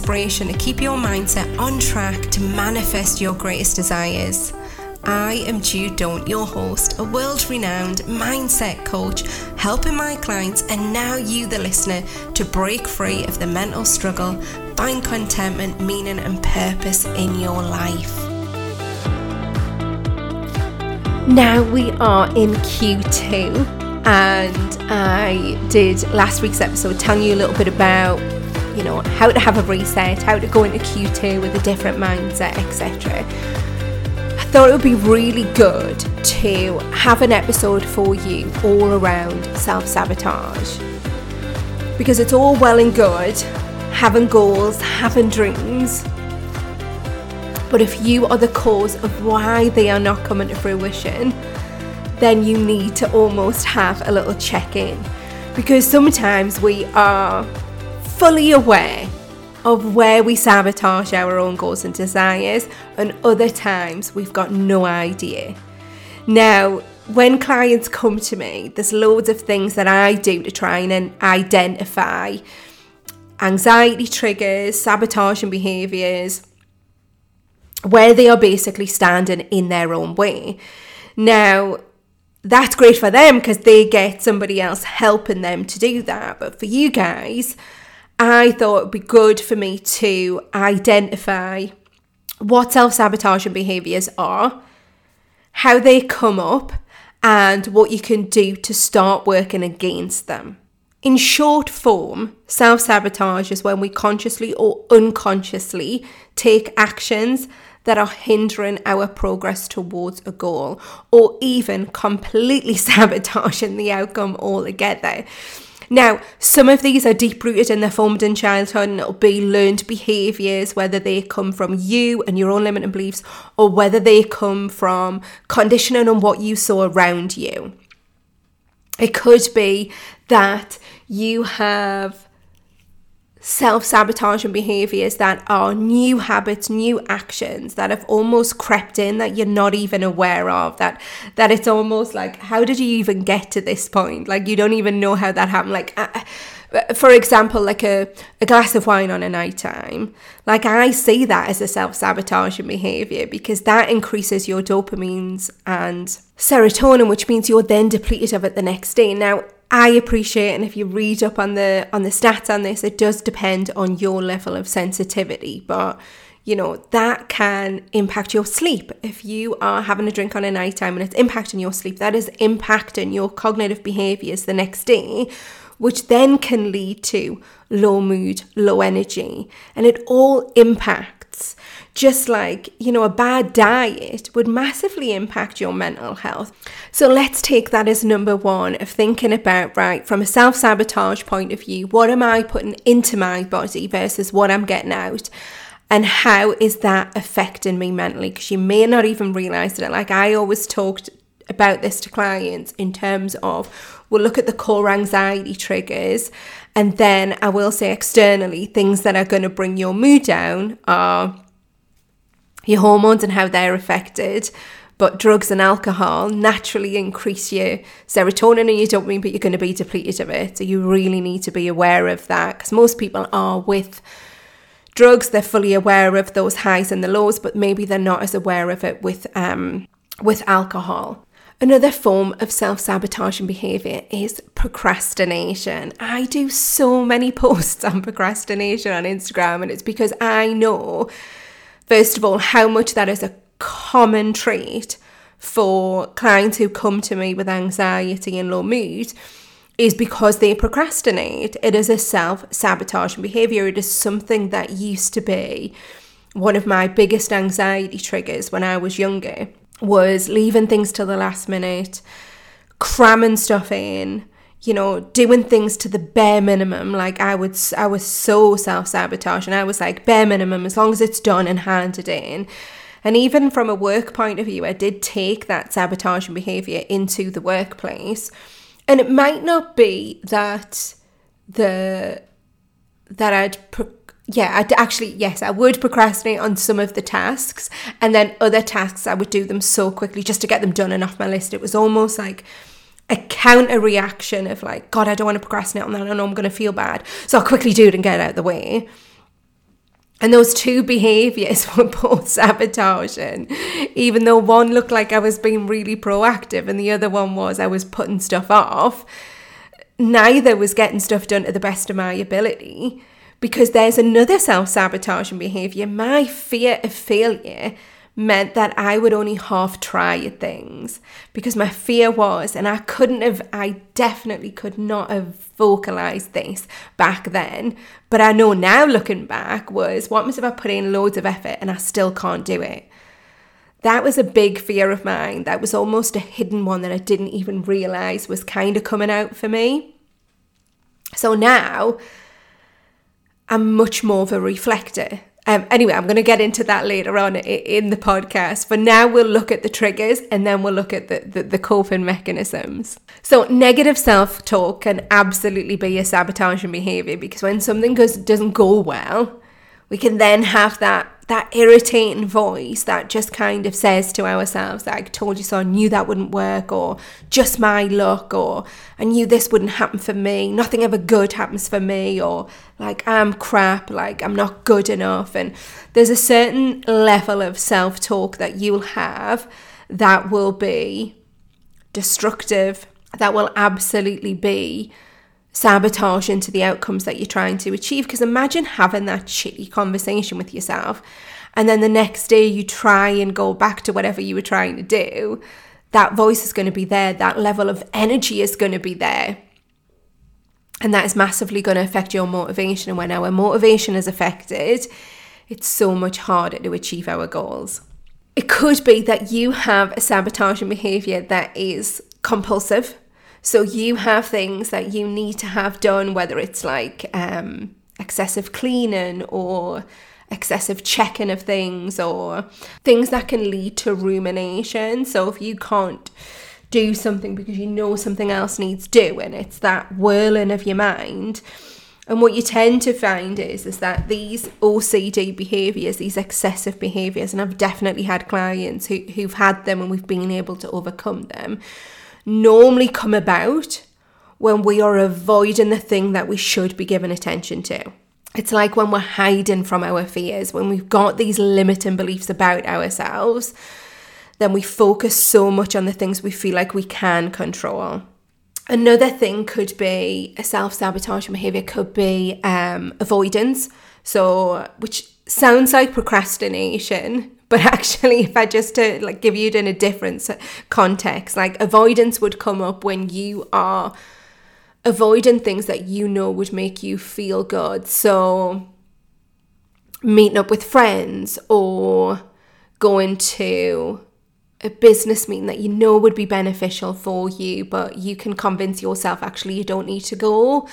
inspiration to keep your mindset on track to manifest your greatest desires. I am Jude Don't, your host, a world-renowned mindset coach, helping my clients and now you, the listener, to break free of the mental struggle, find contentment, meaning and purpose in your life. Now we are in Q2 and I did last week's episode telling you a little bit about how to have a reset, how to go into Q2 with a different mindset, etc. I thought it would be really good to have an episode for you all around self-sabotage, because it's all well and good having goals, having dreams, but if you are the cause of why they are not coming to fruition, then you need to almost have a little check-in, because sometimes we are fully aware of where we sabotage our own goals and desires, and other times we've got no idea. Now, when clients come to me, there's loads of things that I do to try and identify anxiety triggers, sabotaging behaviours, where they are basically standing in their own way. Now, that's great for them because they get somebody else helping them to do that. But for you guys, I thought it would be good for me to identify what self-sabotaging behaviours are, how they come up, and what you can do to start working against them. In short form, self-sabotage is when we consciously or unconsciously take actions that are hindering our progress towards a goal, or even completely sabotaging the outcome altogether. Now, some of these are deep-rooted and they're formed in childhood, and it'll be learned behaviours, whether they come from you and your own limiting beliefs, or whether they come from conditioning on what you saw around you. It could be that you have self-sabotaging behaviours that are new habits, new actions that have almost crept in that you're not even aware of, that it's almost like, how did you even get to this point? Like, you don't even know how that happened. Like, for example, like a glass of wine on a night time. Like, I see that as a self-sabotaging behaviour because that increases your dopamines and serotonin, which means you're then depleted of it the next day. Now, I appreciate, and if you read up on the stats on this, it does depend on your level of sensitivity, but that can impact your sleep. If you are having a drink on a night time and it's impacting your sleep, that is impacting your cognitive behaviours the next day, which then can lead to low mood, low energy, and it all impacts. Just like, a bad diet would massively impact your mental health. So let's take that as number one of thinking about, right, from a self-sabotage point of view, what am I putting into my body versus what I'm getting out? And how is that affecting me mentally? Because you may not even realise it. Like, I always talked about this to clients in terms of, we'll look at the core anxiety triggers, and then I will say externally, things that are going to bring your mood down are your hormones and how they're affected. But drugs and alcohol naturally increase your serotonin and your dopamine, but you're going to be depleted of it. So you really need to be aware of that, because most people are with drugs, they're fully aware of those highs and the lows, but maybe they're not as aware of it with alcohol. Another form of self-sabotaging behaviour is procrastination. I do so many posts on procrastination on Instagram, and it's because I know, first of all, how much that is a common trait for clients who come to me with anxiety and low mood is because they procrastinate. It is a self-sabotaging behaviour. It is something that used to be one of my biggest anxiety triggers when I was younger, was leaving things till the last minute, cramming stuff in, doing things to the bare minimum. Like, I was so self-sabotaging. I was like, bare minimum, as long as it's done and handed in. And even from a work point of view, I did take that sabotaging behaviour into the workplace. And it might not be that I would procrastinate on some of the tasks, and then other tasks I would do them so quickly just to get them done and off my list. It was almost like a counter reaction of like, God, I don't want to procrastinate on that. I know I'm going to feel bad, so I'll quickly do it and get it out of the way. And those two behaviours were both sabotaging, even though one looked like I was being really proactive and the other one was I was putting stuff off. Neither was getting stuff done to the best of my ability, because there's another self-sabotaging behaviour. My fear of failure meant that I would only half try at things, because my fear was, and I definitely could not have vocalized this back then, but I know now looking back, was what happens if I put in loads of effort and I still can't do it? That was a big fear of mine. That was almost a hidden one that I didn't even realize was kind of coming out for me. So now I'm much more of a reflector. Anyway, I'm going to get into that later on in the podcast. For now, we'll look at the triggers and then we'll look at the coping mechanisms. So negative self-talk can absolutely be a sabotaging behavior, because when something doesn't go well, we can then have that irritating voice that just kind of says to ourselves, like, I told you so, I knew that wouldn't work, or just my luck, or I knew this wouldn't happen for me, nothing ever good happens for me, or like, I'm crap, like I'm not good enough. And there's a certain level of self-talk that you'll have that will be destructive, that will absolutely be sabotage into the outcomes that you're trying to achieve. Because imagine having that shitty conversation with yourself and then the next day you try and go back to whatever you were trying to do. That voice is going to be there, that level of energy is going to be there, and that is massively going to affect your motivation. And when our motivation is affected, it's so much harder to achieve our goals. It could be that you have a sabotaging behavior that is compulsive. So you have things that you need to have done, whether it's like excessive cleaning or excessive checking of things, or things that can lead to rumination. So if you can't do something because you know something else needs doing, it's that whirling of your mind. And what you tend to find is that these OCD behaviours, these excessive behaviours, and I've definitely had clients who've had them and we've been able to overcome them, normally come about when we are avoiding the thing that we should be giving attention to. It's like when we're hiding from our fears, when we've got these limiting beliefs about ourselves, then we focus so much on the things we feel like we can control. Another thing could be a self-sabotaging behaviour, could be avoidance. So, which sounds like procrastination, but actually, if I just to give you it in a different context, like avoidance would come up when you are avoiding things that you know would make you feel good. So meeting up with friends, or going to a business meeting that you know would be beneficial for you, but you can convince yourself actually you don't need to go.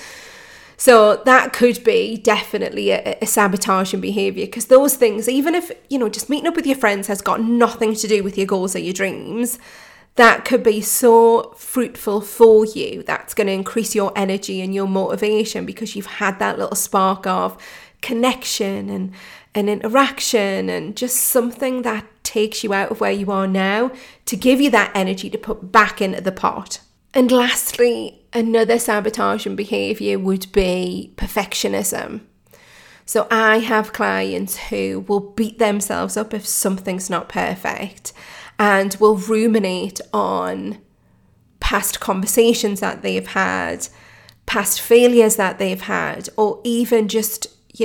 So that could be definitely a sabotaging behaviour, because those things, even if, just meeting up with your friends has got nothing to do with your goals or your dreams, that could be so fruitful for you. That's going to increase your energy and your motivation, because you've had that little spark of connection and interaction, and just something that takes you out of where you are now to give you that energy to put back into the pot. And lastly, another sabotaging behaviour would be perfectionism. So I have clients who will beat themselves up if something's not perfect, and will ruminate on past conversations that they've had, past failures that they've had, or even just,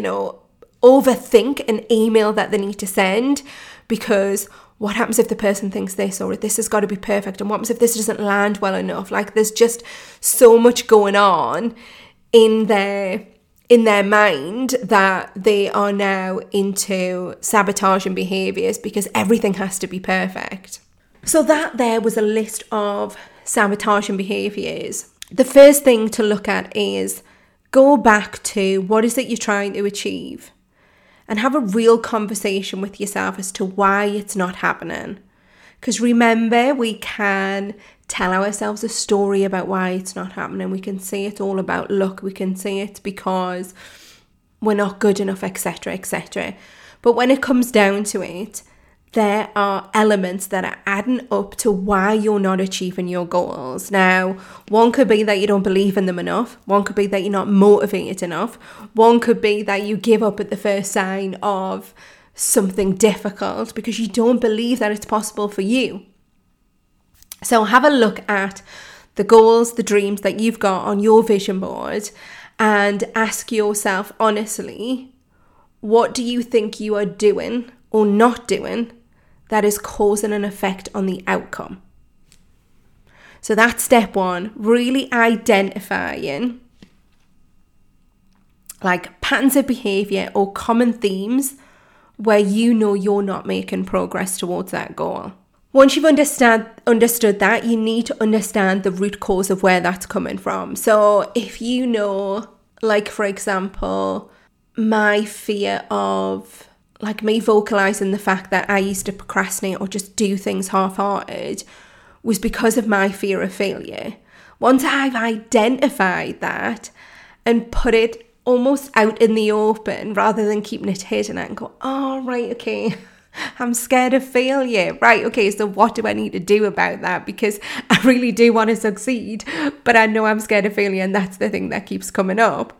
overthink an email that they need to send, because what happens if the person thinks this, or this has got to be perfect, and what happens if this doesn't land well enough? Like, there's just so much going on in their mind that they are now into sabotaging behaviours, because everything has to be perfect. So that there was a list of sabotaging behaviours. The first thing to look at is go back to what is it you're trying to achieve, and have a real conversation with yourself as to why it's not happening. Because remember, we can tell ourselves a story about why it's not happening. We can say it's all about luck. We can say it's because we're not good enough, etc., etc. But when it comes down to it, there are elements that are adding up to why you're not achieving your goals. Now, one could be that you don't believe in them enough. One could be that you're not motivated enough. One could be that you give up at the first sign of something difficult because you don't believe that it's possible for you. So have a look at the goals, the dreams that you've got on your vision board and ask yourself honestly, what do you think you are doing or not doing that is causing an effect on the outcome? So that's step one, really identifying like patterns of behavior or common themes where you know you're not making progress towards that goal. Once you've understood that, you need to understand the root cause of where that's coming from. So if you know, like for example, my fear of like me vocalizing the fact that I used to procrastinate or just do things half-hearted was because of my fear of failure. Once I've identified that and put it almost out in the open rather than keeping it hidden, I can go, oh, right, okay, I'm scared of failure. Right, okay, so what do I need to do about that? Because I really do want to succeed, but I know I'm scared of failure, and that's the thing that keeps coming up.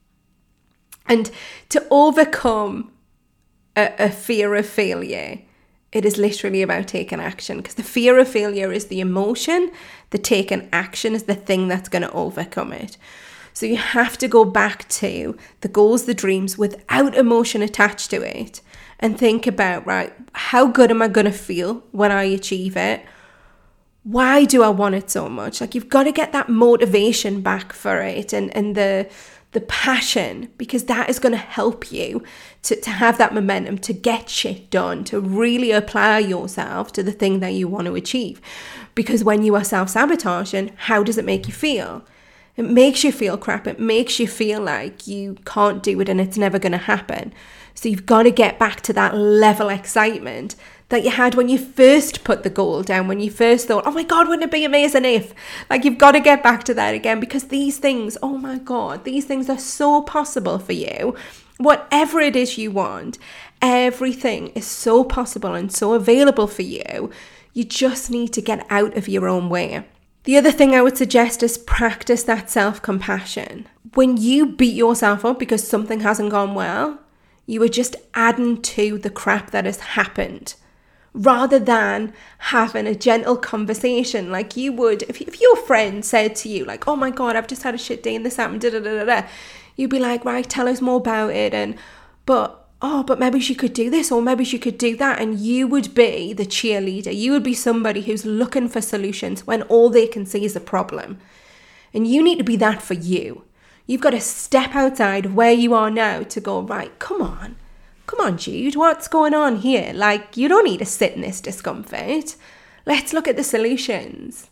And to overcome a fear of failure, it is literally about taking action, because the fear of failure is the emotion, the taking action is the thing that's going to overcome it. So you have to go back to the goals, the dreams without emotion attached to it and think about, right, how good am I going to feel when I achieve it? Why do I want it so much? Like, you've got to get that motivation back for it and the passion, because that is going to help you to have that momentum, to get shit done, to really apply yourself to the thing that you want to achieve. Because when you are self-sabotaging, how does it make you feel? It makes you feel crap. It makes you feel like you can't do it and it's never going to happen. So you've got to get back to that level of excitement that you had when you first put the goal down, when you first thought, oh my God, wouldn't it be amazing if? Like, you've got to get back to that again, because these things, oh my God, these things are so possible for you. Whatever it is you want, everything is so possible and so available for you. You just need to get out of your own way. The other thing I would suggest is practice that self-compassion. When you beat yourself up because something hasn't gone well, you are just adding to the crap that has happened, rather than having a gentle conversation like you would if your friend said to you, like, oh my God, I've just had a shit day and this happened, da-da-da-da-da. You'd be like, right, tell us more about it, but maybe she could do this or maybe she could do that. And you would be the cheerleader. You would be somebody who's looking for solutions when all they can see is a problem. And you need to be that for you. You've got to step outside of where you are now to go, right, come on, Jude, what's going on here? Like, you don't need to sit in this discomfort. Let's look at the solutions.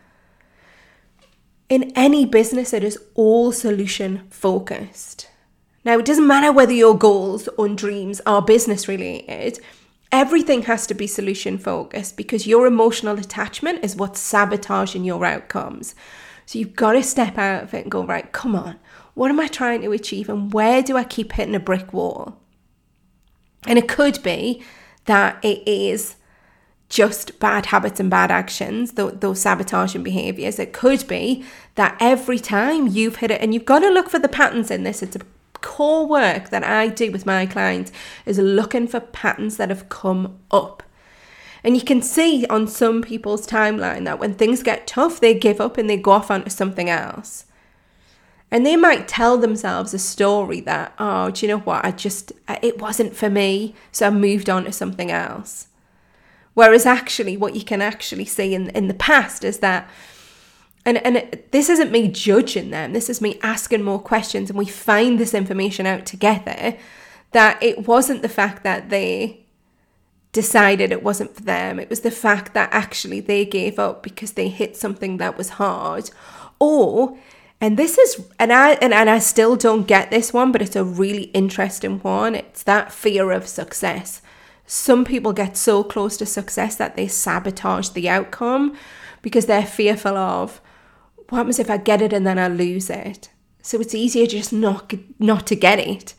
In any business, it is all solution focused. Now, it doesn't matter whether your goals or dreams are business related. Everything has to be solution focused, because your emotional attachment is what's sabotaging your outcomes. So you've got to step out of it and go, right, come on, what am I trying to achieve and where do I keep hitting a brick wall? And it could be that it is just bad habits and bad actions, those sabotaging behaviours. It could be that every time you've hit it, and you've got to look for the patterns in this. It's a core work that I do with my clients, is looking for patterns that have come up. And you can see on some people's timeline that when things get tough, they give up and they go off onto something else. And they might tell themselves a story that, oh, do you know what? It wasn't for me, so I moved on to something else. Whereas actually what you can actually see in the past is that, and this isn't me judging them, this is me asking more questions, and we find this information out together, that it wasn't the fact that they decided it wasn't for them. It was the fact that actually they gave up because they hit something that was hard. Or, and this is, and I still don't get this one, but it's a really interesting one. It's that fear of success. Some people get so close to success that they sabotage the outcome because they're fearful of, what happens if I get it and then I lose it? So it's easier just not to get it.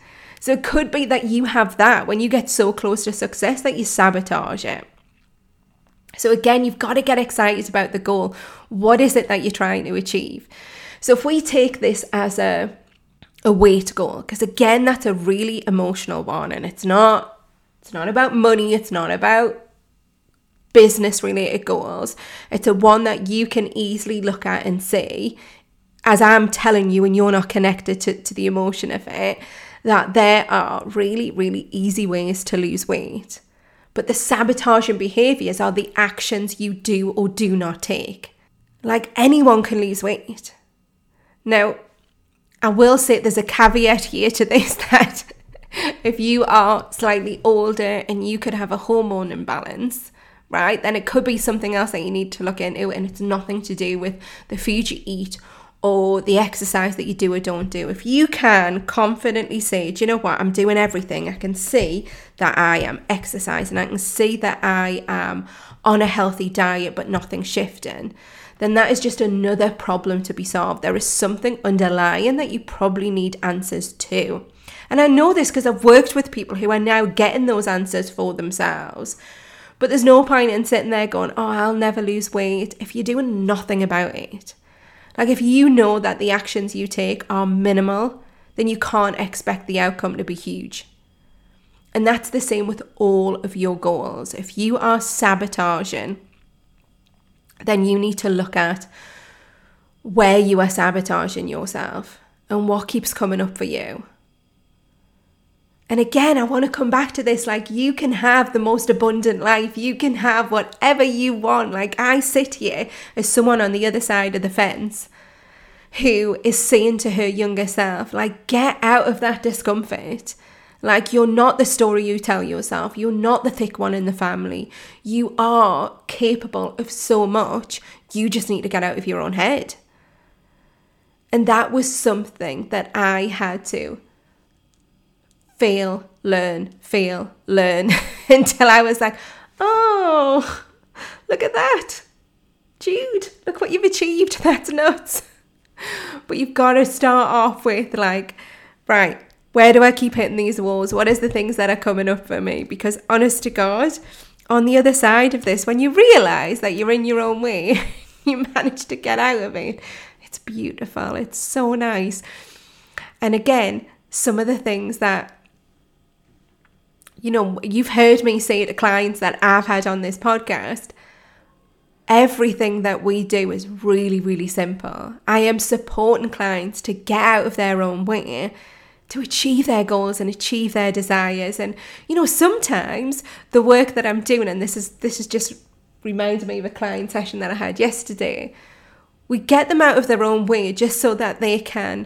So it could be that you have that when you get so close to success that you sabotage it. So again, you've got to get excited about the goal. What is it that you're trying to achieve? So if we take this as a weight goal, because again, that's a really emotional one, and it's not about money, it's not about business related goals. It's a one that you can easily look at and see, as I'm telling you and you're not connected to the emotion of it, that there are really, really easy ways to lose weight. But the sabotaging behaviours are the actions you do or do not take. Like, anyone can lose weight. Now, I will say there's a caveat here to this, that if you are slightly older and you could have a hormone imbalance, right, then it could be something else that you need to look into, and it's nothing to do with the food you eat or the exercise that you do or don't do. If you can confidently say, do you know what, I'm doing everything, I can see that I am exercising, I can see that I am on a healthy diet but nothing's shifting, then that is just another problem to be solved. There is something underlying that you probably need answers to. And I know this because I've worked with people who are now getting those answers for themselves. But there's no point in sitting there going, oh, I'll never lose weight, if you're doing nothing about it. Like, if you know that the actions you take are minimal, then you can't expect the outcome to be huge. And that's the same with all of your goals. If you are sabotaging, then you need to look at where you are sabotaging yourself and what keeps coming up for you. And again, I want to come back to this, like, you can have the most abundant life. You can have whatever you want. Like, I sit here as someone on the other side of the fence who is saying to her younger self, like, get out of that discomfort. Like, you're not the story you tell yourself. You're not the thick one in the family. You are capable of so much. You just need to get out of your own head. And that was something that I had to fail, learn until I was like, oh, look at that. Jude, look what you've achieved. That's nuts. But you've got to start off with, like, right, where do I keep hitting these walls? What is the things that are coming up for me? Because honest to God, on the other side of this, when you realise that you're in your own way, you manage to get out of it. It's beautiful. It's so nice. And again, some of the things that, you know, you've heard me say to clients that I've had on this podcast, everything that we do is really, really simple. I am supporting clients to get out of their own way, to achieve their goals and achieve their desires. And, you know, sometimes the work that I'm doing, and this is just reminded me of a client session that I had yesterday, we get them out of their own way just so that they can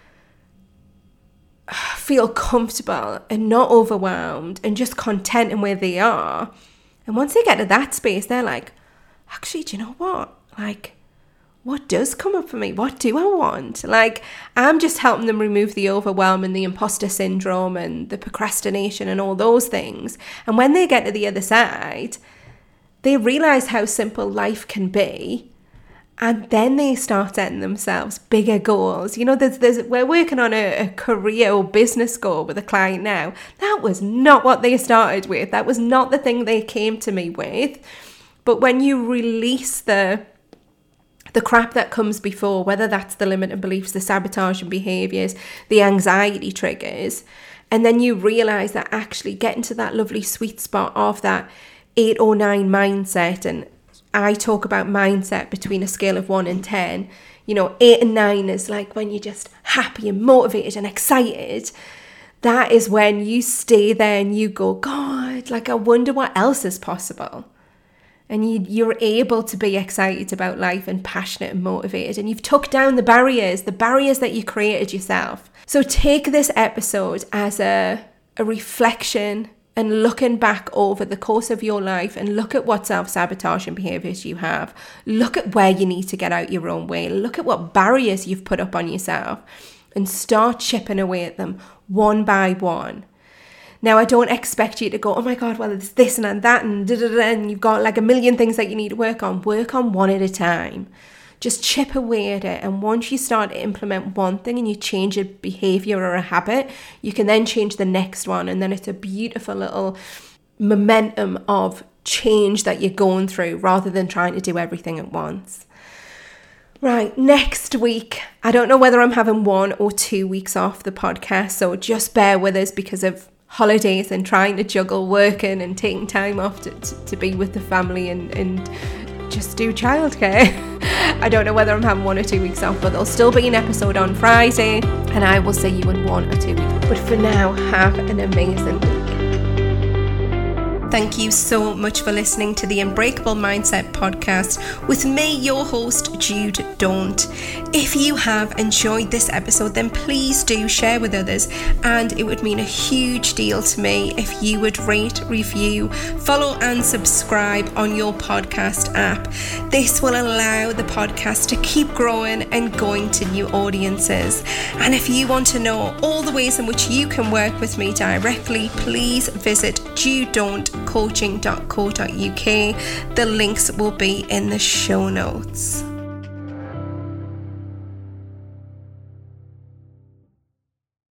feel comfortable and not overwhelmed and just content in where they are. And once they get to that space, they're like, actually, do you know what? Like, what does come up for me? What do I want? Like, I'm just helping them remove the overwhelm and the imposter syndrome and the procrastination and all those things. And when they get to the other side, they realize how simple life can be. And then they start setting themselves bigger goals. You know, we're working on a career or business goal with a client now. That was not what they started with. That was not the thing they came to me with. But when you release the crap that comes before, whether that's the limiting beliefs, the sabotaging behaviours, the anxiety triggers, and then you realise that actually getting to that lovely sweet spot of that 8 or 9 mindset, and I talk about mindset between a scale of 1 and 10. You know, 8 and 9 is like when you're just happy and motivated and excited. That is when you stay there and you go, God, like, I wonder what else is possible. And you're able to be excited about life and passionate and motivated. And you've took down the barriers that you created yourself. So take this episode as a reflection and looking back over the course of your life and look at what self-sabotaging behaviours you have. Look at where you need to get out your own way. Look at what barriers you've put up on yourself and start chipping away at them one by one. Now, I don't expect you to go, oh my God, well, it's this and that and da-da-da, and you've got like a million things that you need to work on. Work on one at a time. just chip away at it. And once you start to implement one thing and you change a behavior or a habit, you can then change the next one. And then it's a beautiful little momentum of change that you're going through rather than trying to do everything at once. Right, next week, I don't know whether I'm having 1 or 2 weeks off the podcast, so just bear with us because of holidays and trying to juggle working and taking time off to be with the family and just do childcare. I don't know whether I'm having 1 or 2 weeks off, but there'll still be an episode on Friday, and I will see you in 1 or 2 weeks. But for now, have an amazing week. Thank you so much for listening to the Unbreakable Mindset podcast with me, your host, Jude Daunt. If you have enjoyed this episode, then please do share with others, and it would mean a huge deal to me if you would rate, review, follow and subscribe on your podcast app. This will allow the podcast to keep growing and going to new audiences. And if you want to know all the ways in which you can work with me directly, please visit judedauntcoaching.co.uk. The links will be in the show notes.